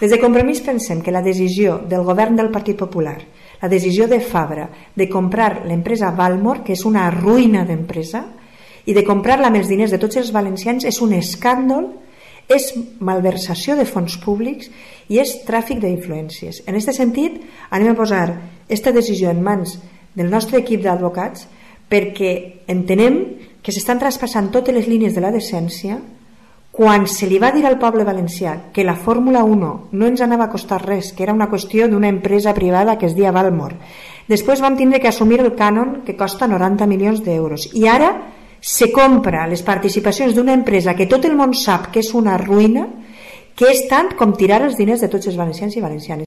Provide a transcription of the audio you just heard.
Des de Compromís pensem que la decisió del govern del Partit Popular, la decisió de Fabra de comprar l'empresa Valmor, que és una ruïna d'empresa, i de comprar-la amb els diners de tots els valencians és un escàndol, és malversació de fons públics i és tràfic d'influències. En aquest sentit, anem a posar aquesta decisió en mans del nostre equip d'advocats perquè entenem que s'estan traspassant totes les línies de la decència. Quan se li va dir al poble valencià que la Fórmula 1 no ens anava a costar res, que era una qüestió d'una empresa privada que es deia Valmor, després vam tindre que assumir el cànon que costa 90 milions d'euros i ara se compra les participacions d'una empresa que tot el món sap que és una ruïna, que és tant com tirar els diners de tots els valencians i valencianes.